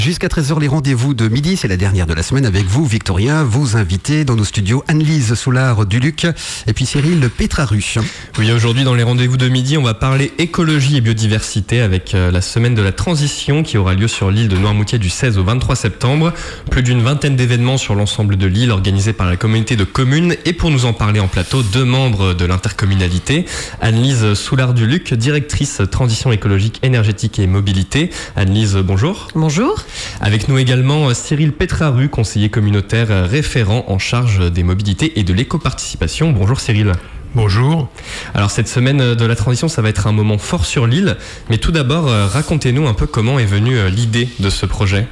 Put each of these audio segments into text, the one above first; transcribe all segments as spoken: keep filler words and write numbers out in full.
Jusqu'à treize heures, les rendez-vous de midi, c'est la dernière de la semaine avec vous, Victorien, vos invités dans nos studios, Anne-Lise Soulard-Duluc et puis Cyril Pétraru. Oui, aujourd'hui dans les rendez-vous de midi, on va parler écologie et biodiversité avec la semaine de la transition qui aura lieu sur l'île de Noirmoutier du seize au vingt-trois septembre. Plus d'une vingtaine d'événements sur l'ensemble de l'île organisés par la communauté de communes. Et pour nous en parler en plateau, deux membres de l'intercommunalité. Anne-Lise Soulard-Duluc, directrice transition écologique, énergétique et mobilité. Anne-Lise, bonjour. Bonjour. Avec nous également Cyril Pétraru, conseiller communautaire référent en charge des mobilités et de l'éco-participation. Bonjour Cyril. Bonjour. Alors cette semaine de la transition, ça va être un moment fort sur l'île. Mais tout d'abord, racontez-nous un peu comment est venue l'idée de ce projet.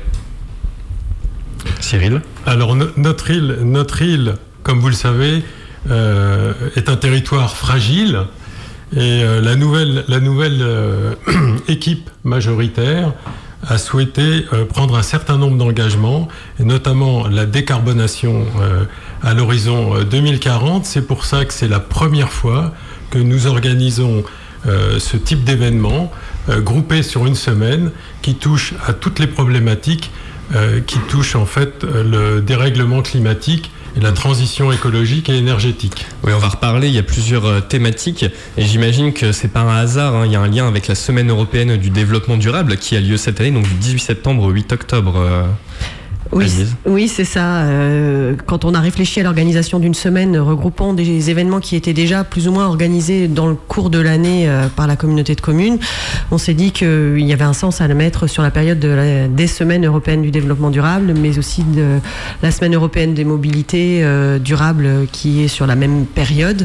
Cyril. Alors no- notre île, notre île, comme vous le savez, euh, est un territoire fragile. Et euh, la nouvelle, la nouvelle euh, équipe majoritaire a souhaité euh, prendre un certain nombre d'engagements, et notamment la décarbonation euh, à l'horizon euh, deux mille quarante. C'est pour ça que c'est la première fois que nous organisons euh, ce type d'événement euh, groupé sur une semaine qui touche à toutes les problématiques euh, qui touchent en fait le dérèglement climatique et la transition écologique et énergétique. Oui, on va reparler, il y a plusieurs euh, thématiques et j'imagine que c'est pas un hasard, hein. Il y a un lien avec la Semaine européenne du développement durable qui a lieu cette année, donc du dix-huit septembre au huit octobre. Euh... Oui, oui, c'est ça. Euh, quand on a réfléchi à l'organisation d'une semaine regroupant des événements qui étaient déjà plus ou moins organisés dans le cours de l'année euh, par la communauté de communes, on s'est dit qu'il y avait un sens à le mettre sur la période de la, des semaines européennes du développement durable, mais aussi de la semaine européenne des mobilités euh, durables qui est sur la même période.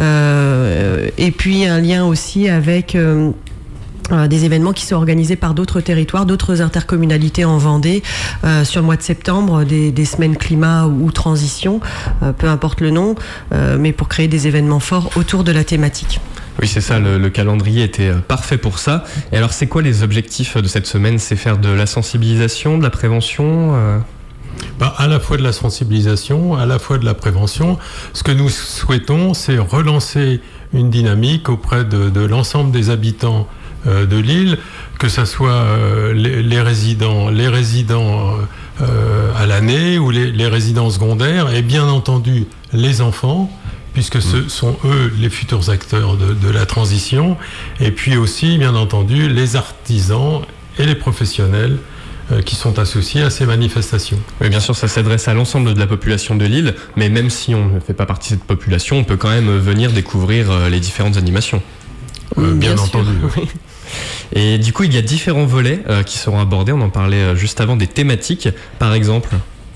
Euh, et puis un lien aussi avec... Euh, Euh, des événements qui sont organisés par d'autres territoires, d'autres intercommunalités en Vendée euh, sur le mois de septembre, des, des semaines climat ou, ou transition, euh, peu importe le nom, euh, mais pour créer des événements forts autour de la thématique. Oui, c'est ça, le, le calendrier était parfait pour ça. Et alors, c'est quoi les objectifs de cette semaine ? C'est faire de la sensibilisation, de la prévention euh... Bah, à la fois de la sensibilisation, à la fois de la prévention. Ce que nous souhaitons, c'est relancer une dynamique auprès de, de l'ensemble des habitants euh, de l'île, que ce soit euh, les, les résidents, les résidents euh, à l'année ou les, les résidents secondaires, et bien entendu les enfants, puisque ce sont eux les futurs acteurs de, de la transition, et puis aussi, bien entendu, les artisans et les professionnels qui sont associés à ces manifestations. Oui, bien sûr, ça s'adresse à l'ensemble de la population de l'île, mais même si on ne fait pas partie de cette population, on peut quand même venir découvrir les différentes animations. Euh, bien, bien entendu. Oui. Et du coup, il y a différents volets euh, qui seront abordés. On en parlait juste avant, des thématiques, par exemple.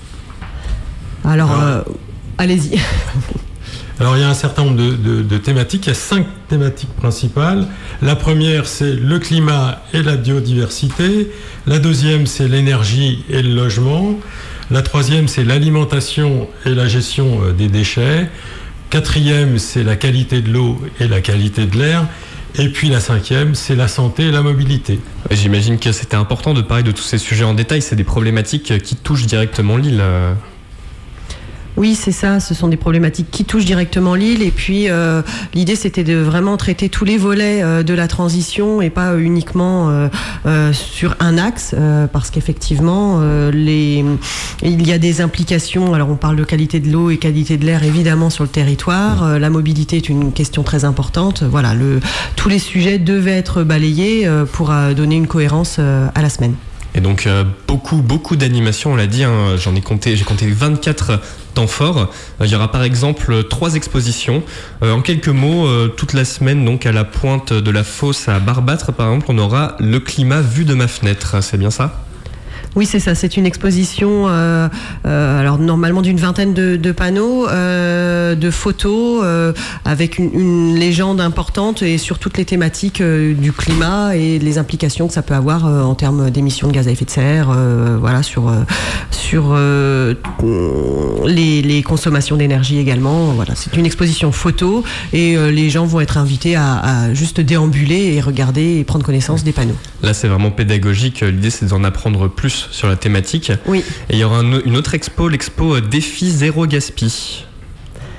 Alors, Alors euh, allez-y. Alors, il y a un certain nombre de, de, de thématiques. Il y a cinq thématiques principales. La première, c'est le climat et la biodiversité. La deuxième, c'est l'énergie et le logement. La troisième, c'est l'alimentation et la gestion des déchets. Quatrième, c'est la qualité de l'eau et la qualité de l'air. Et puis la cinquième, c'est la santé et la mobilité. J'imagine que c'était important de parler de tous ces sujets en détail. C'est des problématiques qui touchent directement l'île. Oui, c'est ça, ce sont des problématiques qui touchent directement l'île et puis euh, l'idée c'était de vraiment traiter tous les volets euh, de la transition et pas uniquement euh, euh, sur un axe euh, parce qu'effectivement euh, les, il y a des implications, alors on parle de qualité de l'eau et qualité de l'air évidemment sur le territoire, euh, la mobilité est une question très importante, voilà, le, tous les sujets devaient être balayés euh, pour euh, donner une cohérence euh, à la semaine. Et donc euh, beaucoup, beaucoup d'animations, on l'a dit, hein, j'en ai compté, j'ai compté vingt-quatre temps forts. Euh, il y aura par exemple trois expositions. Euh, en quelques mots, euh, toute la semaine, donc à la pointe de la fosse à Barbâtre, par exemple, on aura le climat vu de ma fenêtre. C'est bien ça ? Oui, c'est ça. C'est une exposition, euh, euh, alors normalement d'une vingtaine de, de panneaux, euh, de photos, euh, avec une, une légende importante et sur toutes les thématiques euh, du climat et les implications que ça peut avoir euh, en termes d'émissions de gaz à effet de serre, euh, voilà, sur euh, sur euh, les, les consommations d'énergie également. Voilà, c'est une exposition photo et euh, les gens vont être invités à, à juste déambuler et regarder et prendre connaissance des panneaux. Là, c'est vraiment pédagogique. L'idée, c'est d'en apprendre plus sur la thématique. Oui. Et il y aura un, une autre expo, l'expo Défi Zéro Gaspi.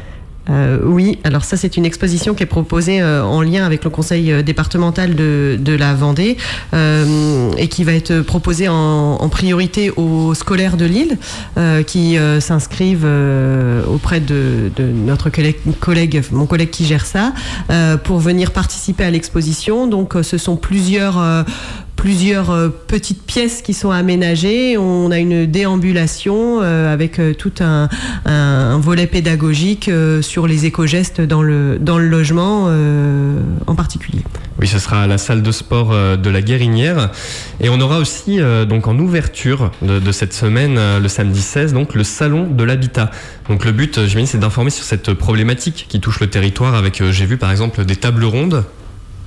Euh, oui, alors ça c'est une exposition qui est proposée euh, en lien avec le conseil euh, départemental de, de la Vendée euh, et qui va être proposée en, en priorité aux scolaires de Lille euh, qui euh, s'inscrivent euh, auprès de, de notre collègue, collègue, mon collègue qui gère ça, euh, pour venir participer à l'exposition. Donc euh, ce sont plusieurs... Euh, plusieurs euh, petites pièces qui sont aménagées. On a une déambulation euh, avec euh, tout un, un, un volet pédagogique euh, sur les éco-gestes dans le, dans le logement euh, en particulier. Oui, ce sera à la salle de sport euh, de la Guérinière. Et on aura aussi, euh, donc en ouverture de, de cette semaine, euh, le samedi seize, donc le salon de l'habitat. Donc le but, j'imagine, c'est d'informer sur cette problématique qui touche le territoire avec, euh, j'ai vu par exemple, des tables rondes. Cyril ?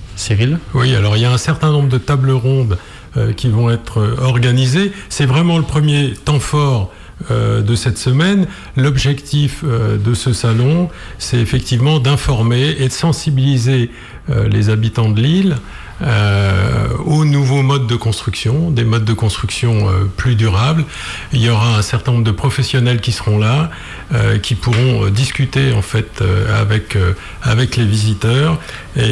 Oui, alors il y a un certain nombre de tables rondes euh, qui vont être euh, organisées. C'est vraiment le premier temps fort euh, de cette semaine. L'objectif euh, de ce salon, c'est effectivement d'informer et de sensibiliser euh, les habitants de Lille Euh, aux nouveaux modes de construction, des modes de construction euh, plus durables. Il y aura un certain nombre de professionnels qui seront là, euh, qui pourront euh, discuter en fait euh, avec euh, avec les visiteurs et,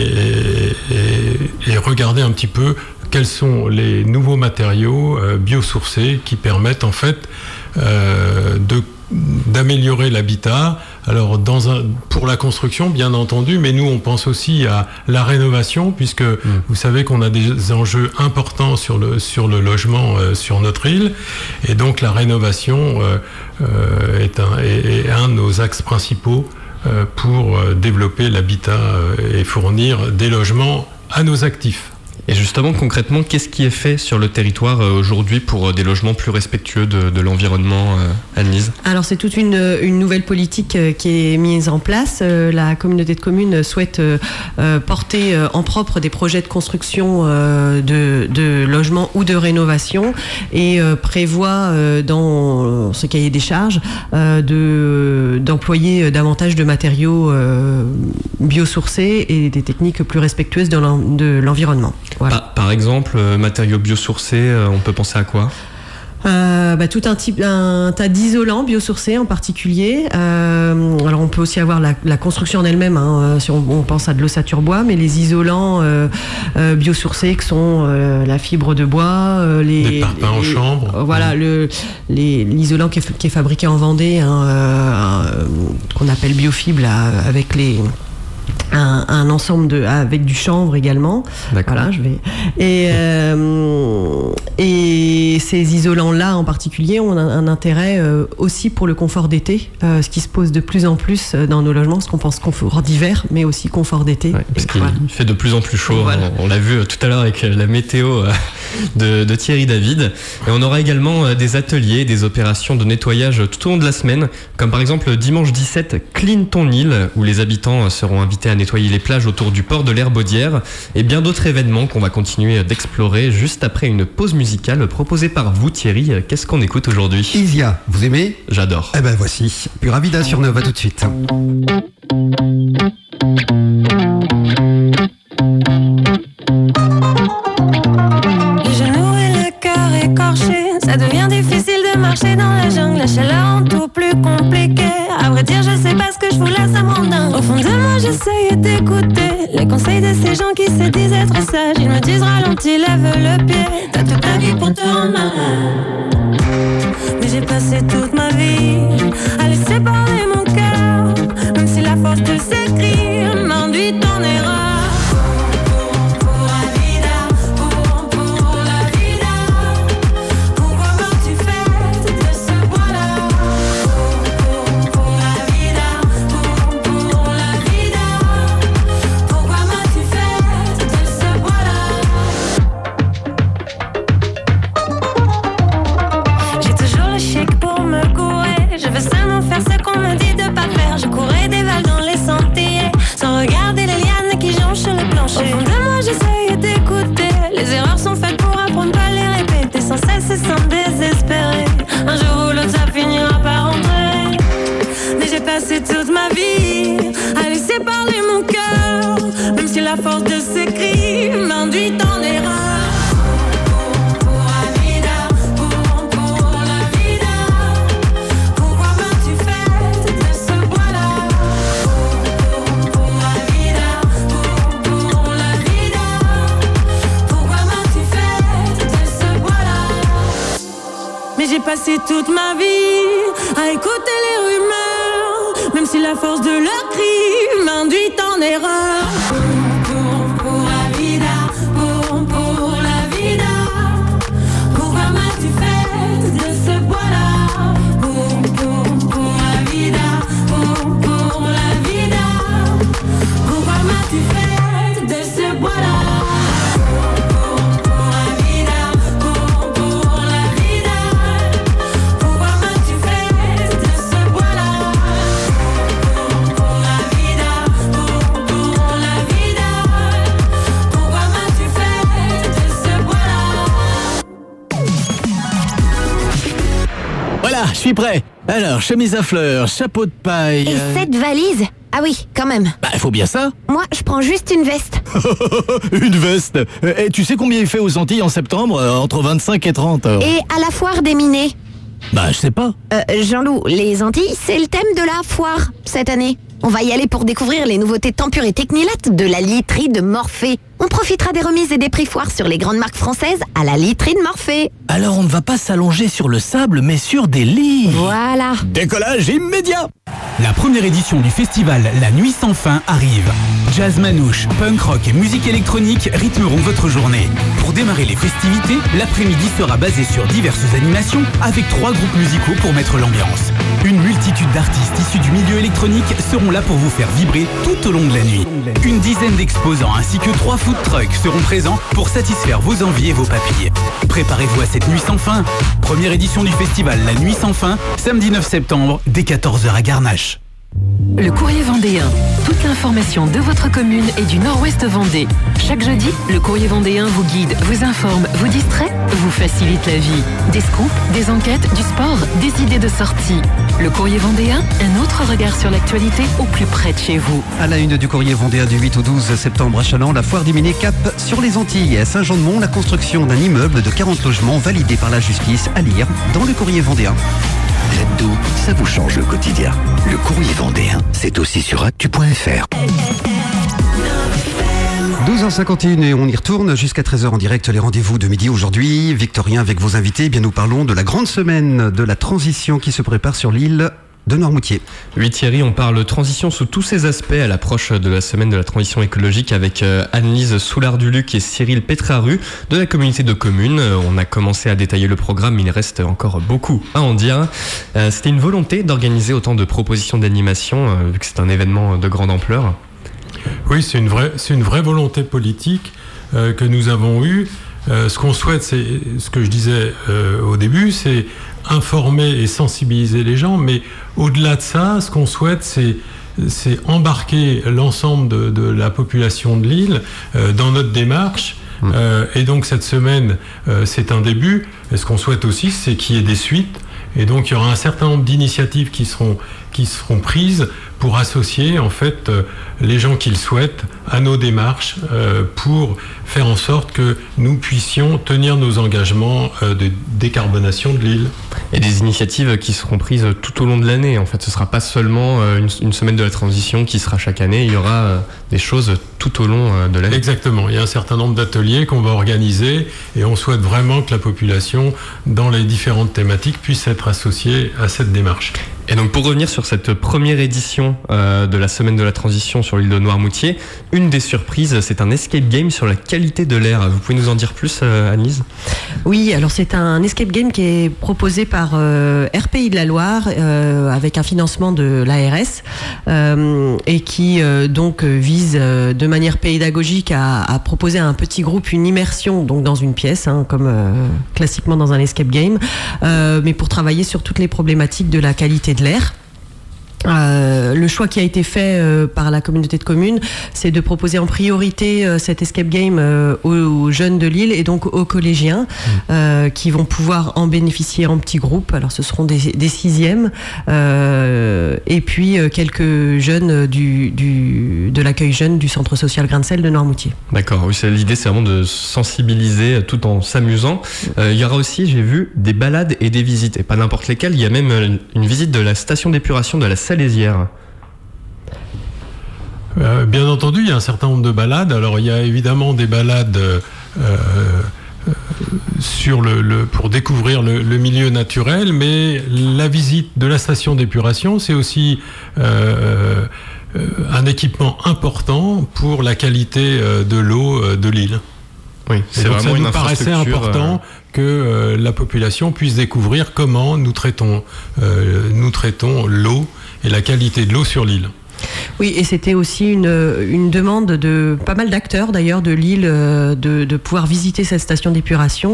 et, et regarder un petit peu quels sont les nouveaux matériaux euh, biosourcés qui permettent en fait euh, de d'améliorer l'habitat. Alors dans un, pour la construction bien entendu, mais nous on pense aussi à la rénovation puisque mmh. vous savez qu'on a des enjeux importants sur le, sur le logement euh, sur notre île et donc la rénovation euh, euh, est, un, est, est un de nos axes principaux euh, pour euh, développer l'habitat euh, et fournir des logements à nos actifs. Et justement, concrètement, qu'est-ce qui est fait sur le territoire aujourd'hui pour des logements plus respectueux de, de l'environnement, Anne-Lise ? Alors, c'est toute une, une nouvelle politique qui est mise en place. La communauté de communes souhaite porter en propre des projets de construction de, de logements ou de rénovation et prévoit dans ce cahier des charges de, d'employer davantage de matériaux biosourcés et des techniques plus respectueuses de, l'en, de l'environnement. Voilà. Par, par exemple, euh, matériaux biosourcés, euh, on peut penser à quoi ? Euh, bah, tout un type, un tas d'isolants biosourcés en particulier. Euh, alors on peut aussi avoir la, la construction en elle-même, hein, si on, on pense à de l'ossature bois, mais les isolants euh, euh, biosourcés que sont euh, la fibre de bois, euh, les, les parpaings en chambre. Euh, voilà, le, les, l'isolant qui est, qui est fabriqué en Vendée, hein, euh, qu'on appelle biofibre, là, avec les Un, un ensemble de avec du chanvre également. D'accord. Voilà, je vais et euh, et ces isolants là en particulier ont un, un intérêt euh, aussi pour le confort d'été, euh, ce qui se pose de plus en plus dans nos logements, ce qu'on pense confort d'hiver, mais aussi confort d'été. Ouais, parce et qu'il voilà. fait de plus en plus chaud. Voilà. On, on l'a vu tout à l'heure avec la météo de, de Thierry David. Et on aura également des ateliers, des opérations de nettoyage tout au long de la semaine, comme par exemple dimanche dix-sept, Clean ton île, où les habitants seront invités à nettoyer les plages autour du port de l'Herbaudière et bien d'autres événements qu'on va continuer d'explorer juste après une pause musicale proposée par vous, Thierry. Qu'est-ce qu'on écoute aujourd'hui ? Isia, vous aimez ? J'adore. Eh ben voici, Pura Vida sur Nova tout de suite. Les genoux et le cœur écorché, ça devient difficile de marcher dans la jungle. La chaleur rend tout plus compliqué. À vrai dire, je sais pas ce que je voulais, ça me rend dingue. Au fond de moi, j'essayais d'écouter les conseils de ces gens qui se disent être sages. Ils me disent ralentis, lève le pied. T'as toute ta vie pour te rendre malade. Mais j'ai passé toute ma vie à laisser parler mon cœur, même si la force de s'écrire m'induit en erreur. Faire ce qu'on me dit de pas faire. Je courais des valles dans les sentiers sans regarder les lianes qui j'ai passé toute ma vie à écouter les rumeurs, même si la force de leur cri m'induit en erreur. Pour, pour, pour la vida, pour, pour la vida. Pourquoi m'as-tu fait de ce bois-là? Pour, pour, pour la vida, pour, pour la vida. Pourquoi m'as-tu fait de ce bois-là? Je suis prêt. Alors, chemise à fleurs, chapeau de paille... Et euh... cette valise? Ah oui, quand même. Bah, faut bien ça. Moi, je prends juste une veste. Une veste. Et tu sais combien il fait aux Antilles en septembre? Entre vingt-cinq et trente. Et à la foire des Minets? Bah, je sais pas. Euh, Jean-Loup, les Antilles, c'est le thème de la foire, cette année. On va y aller pour découvrir les nouveautés Tempur et Technilat de la literie de Morphée. On profitera des remises et des prix foires sur les grandes marques françaises à la literie de Morphée. Alors on ne va pas s'allonger sur le sable, mais sur des lits. Voilà. Décollage immédiat. La première édition du festival La Nuit Sans Fin arrive. Jazz manouche, punk rock et musique électronique rythmeront votre journée. Pour démarrer les festivités, l'après-midi sera basé sur diverses animations avec trois groupes musicaux pour mettre l'ambiance. Une multitude d'artistes issus du milieu électronique seront là pour vous faire vibrer tout au long de la nuit. Une dizaine d'exposants ainsi que trois food trucks seront présents pour satisfaire vos envies et vos papilles. Préparez-vous à cette nuit sans fin. Première édition du festival La Nuit Sans Fin, samedi neuf septembre, dès quatorze heures à Garnache. Le Courrier Vendéen. Toute l'information de votre commune et du Nord-Ouest Vendée. Chaque jeudi, le Courrier Vendéen vous guide, vous informe, vous distrait, vous facilite la vie. Des scoops, des enquêtes, du sport, des idées de sortie. Le Courrier Vendéen, un autre regard sur l'actualité au plus près de chez vous. À la une du Courrier Vendéen du huit au douze septembre à Châlons, la foire des Minets cap sur les Antilles. À Saint-Jean-de-Mont, la construction d'un immeuble de quarante logements validé par la justice à lire dans le Courrier Vendéen. L'hebdo, ça vous change le quotidien. Le Courrier Vendéen, c'est aussi sur actu point f r. douze heures cinquante et une et on y retourne jusqu'à treize heures en direct. Les rendez-vous de midi aujourd'hui. Victorien avec vos invités. Eh bien, nous parlons de la grande semaine de la transition qui se prépare sur l'île de Noirmoutier. Oui Thierry, on parle transition sous tous ses aspects à l'approche de la semaine de la transition écologique avec Anne-Lise Soulard-Duluc et Cyril Pétraru de la communauté de communes. On a commencé à détailler le programme, mais il reste encore beaucoup à en dire. C'était une volonté d'organiser autant de propositions d'animation, vu que c'est un événement de grande ampleur. Oui, c'est une vraie, c'est une vraie volonté politique euh, que nous avons eue. Euh, ce qu'on souhaite, c'est ce que je disais euh, au début, c'est informer et sensibiliser les gens, mais au-delà de ça, ce qu'on souhaite, c'est, c'est embarquer l'ensemble de, de la population de l'île euh, dans notre démarche. Mmh. Euh, et donc cette semaine, euh, c'est un début. Et ce qu'on souhaite aussi, c'est qu'il y ait des suites. Et donc il y aura un certain nombre d'initiatives qui seront, qui seront prises pour associer en fait euh, les gens qui le souhaitent à nos démarches euh, pour faire en sorte que nous puissions tenir nos engagements euh, de décarbonation de l'île. Et des initiatives qui seront prises tout au long de l'année. En fait, ce ne sera pas seulement une, une semaine de la transition qui sera chaque année, il y aura des choses tout au long de l'année. Exactement, il y a un certain nombre d'ateliers qu'on va organiser et on souhaite vraiment que la population, dans les différentes thématiques, puisse être associée à cette démarche. Et donc pour revenir sur cette première édition euh, de la semaine de la transition sur l'île de Noirmoutier, une des surprises, c'est un escape game sur la qualité de l'air. Vous pouvez nous en dire plus, euh, Anne-Lise ? Oui, alors c'est un escape game qui est proposé par euh, R P I de la Loire euh, avec un financement de l'A R S euh, et qui euh, donc vise euh, de manière pédagogique à, à proposer à un petit groupe une immersion donc dans une pièce, hein, comme euh, classiquement dans un escape game, euh, mais pour travailler sur toutes les problématiques de la qualité de l'air. Euh, le choix qui a été fait euh, par la communauté de communes, c'est de proposer en priorité euh, cet escape game euh, aux, aux jeunes de l'île et donc aux collégiens mmh. euh, qui vont pouvoir en bénéficier en petits groupes. Alors ce seront des, des sixièmes euh, et puis euh, quelques jeunes du, du, de l'accueil jeune du centre social Grain de Sel de Noirmoutier. D'accord, oui, c'est, l'idée c'est vraiment de sensibiliser tout en s'amusant. Euh, il y aura aussi, j'ai vu, des balades et des visites, et pas n'importe lesquelles. Il y a même une visite de la station d'épuration de la Salésière. Euh, bien entendu, il y a un certain nombre de balades. Alors, il y a évidemment des balades euh, sur le, le, pour découvrir le, le milieu naturel, mais la visite de la station d'épuration, c'est aussi euh, euh, un équipement important pour la qualité euh, de l'eau euh, de l'île. Oui, c'est donc vraiment ça une nous paraissait important euh... que euh, la population puisse découvrir comment nous traitons, euh, nous traitons l'eau et la qualité de l'eau sur l'île. Oui, et c'était aussi une, une demande de pas mal d'acteurs d'ailleurs de l'île de, de pouvoir visiter cette station d'épuration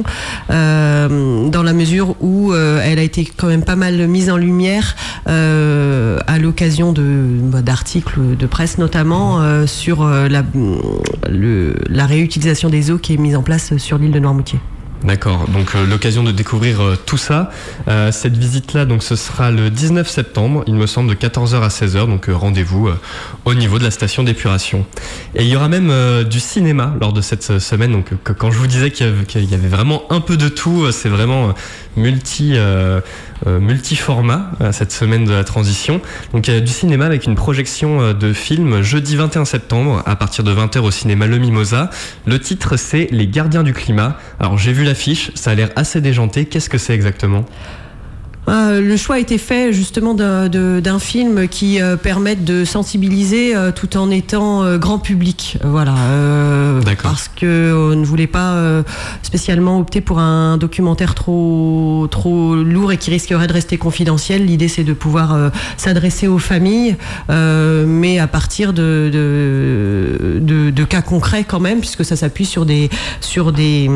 euh, dans la mesure où euh, elle a été quand même pas mal mise en lumière euh, à l'occasion de, bah, d'articles de presse notamment euh, sur euh, la, le, la réutilisation des eaux qui est mise en place sur l'île de Noirmoutier. D'accord, donc euh, l'occasion de découvrir euh, tout ça. Euh, cette visite-là, donc ce sera le dix-neuf septembre, il me semble, de quatorze heures à seize heures, donc euh, rendez-vous euh, au niveau de la station d'épuration. Et il y aura même euh, du cinéma lors de cette semaine, donc euh, quand je vous disais qu'il y avait, qu'il y avait vraiment un peu de tout, euh, c'est vraiment euh, multi, euh, euh, multi-format euh, cette semaine de la transition. Donc il y a du cinéma avec une projection euh, de film jeudi vingt et un septembre à partir de vingt heures au cinéma Le Mimosa. Le titre c'est Les Gardiens du Climat. Alors j'ai vu l'affiche, ça a l'air assez déjanté. Qu'est-ce que c'est exactement ? Euh, le choix a été fait justement d'un, de, d'un film qui euh, permette de sensibiliser euh, tout en étant euh, grand public. Voilà. Euh, parce que on ne voulait pas euh, spécialement opter pour un documentaire trop trop lourd et qui risquerait de rester confidentiel. L'idée c'est de pouvoir euh, s'adresser aux familles, euh, mais à partir de de, de de cas concrets quand même, puisque ça s'appuie sur des sur des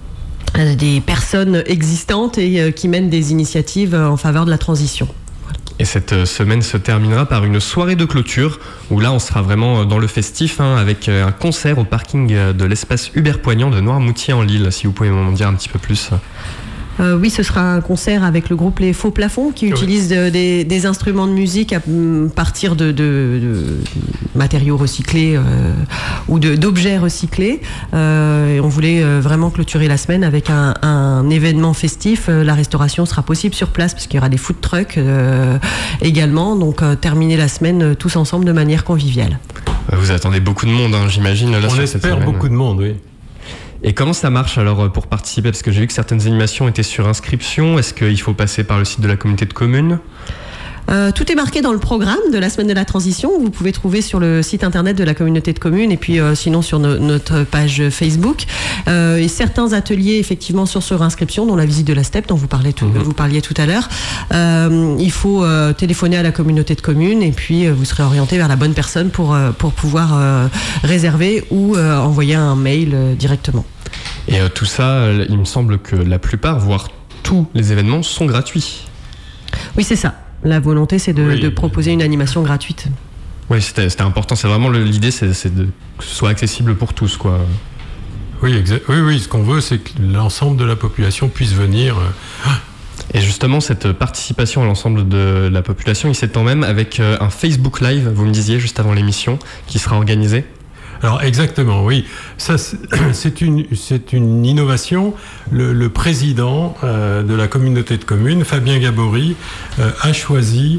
des personnes existantes et euh, qui mènent des initiatives en faveur de la transition. Voilà. Et cette semaine se terminera par une soirée de clôture où là on sera vraiment dans le festif hein, avec un concert au parking de l'espace Hubert Poignant de Noirmoutier en Lille. Si vous pouvez m'en dire un petit peu plus. Euh, oui, ce sera un concert avec le groupe Les Faux Plafonds qui oui. utilise de, des, des instruments de musique à partir de, de, de matériaux recyclés euh, ou de, d'objets recyclés. Euh, et on voulait euh, vraiment clôturer la semaine avec un, un événement festif. Euh, la restauration sera possible sur place parce qu'il y aura des food trucks euh, également. Donc euh, terminer la semaine euh, tous ensemble de manière conviviale. Vous attendez beaucoup de monde, hein, j'imagine. Là, on sur espère cette semaine. Beaucoup de monde, oui. Et comment ça marche alors pour participer ? Parce que j'ai vu que certaines animations étaient sur inscription. Est-ce qu'il faut passer par le site de la communauté de communes ? Euh, tout est marqué dans le programme de la semaine de la transition. Vous pouvez trouver sur le site internet de la communauté de communes et puis euh, sinon sur no- notre page Facebook. Euh, et certains ateliers effectivement sur sur inscription, dont la visite de la STEP dont vous parliez tout, mmh. vous parliez tout à l'heure. Euh, il faut euh, téléphoner à la communauté de communes et puis euh, vous serez orienté vers la bonne personne pour euh, pour pouvoir euh, réserver ou euh, envoyer un mail euh, directement. Et euh, tout ça, euh, il me semble que la plupart, voire tous les événements sont gratuits. Oui, c'est ça. La volonté, c'est de, oui. de proposer une animation gratuite. Oui, c'était, c'était important. C'est vraiment le, l'idée, c'est, c'est de, que ce soit accessible pour tous, quoi. Oui, exa- oui, oui. Ce qu'on veut, c'est que l'ensemble de la population puisse venir. Euh... Et justement, cette participation à l'ensemble de la population, il s'étend même avec un Facebook Live, vous me disiez juste avant l'émission, qui sera organisé. Alors exactement, oui. Ça, c'est une, c'est une innovation. Le, le président euh, de la communauté de communes, Fabien Gabory, euh, a choisi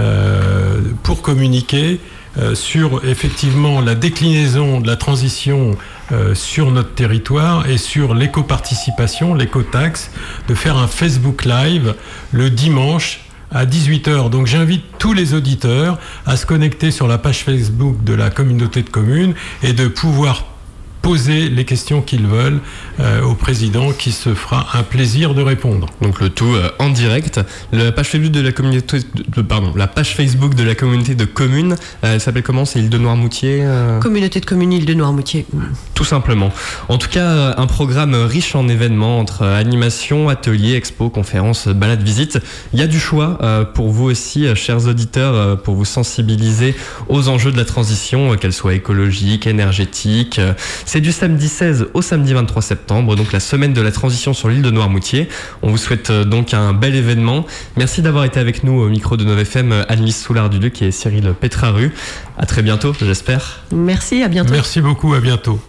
euh, pour communiquer euh, sur effectivement la déclinaison de la transition euh, sur notre territoire et sur l'éco-participation, l'éco-taxe, de faire un Facebook Live le dimanche à dix-huit heures. Donc j'invite tous les auditeurs à se connecter sur la page Facebook de la communauté de communes et de pouvoir poser les questions qu'ils veulent euh, au président qui se fera un plaisir de répondre. Donc le tout euh, en direct. La page Facebook de la communauté de, pardon, la page Facebook de la communauté de communes, euh, elle s'appelle comment ? C'est Île de Noirmoutier euh... Communauté de communes Île de Noirmoutier. Tout simplement. En tout cas, un programme riche en événements entre animations, ateliers, expos, conférences, balades, visites. Il y a du choix euh, pour vous aussi, euh, chers auditeurs, euh, pour vous sensibiliser aux enjeux de la transition, euh, qu'elle soit écologique, énergétique. Euh, C'est du samedi seize au samedi vingt-trois septembre, donc la semaine de la transition sur l'île de Noirmoutier. On vous souhaite donc un bel événement. Merci d'avoir été avec nous au micro de Nov F M, Anne-Lise Soulard-Duluc et Cyril Pétraru. À très bientôt, j'espère. Merci, à bientôt. Merci beaucoup, à bientôt.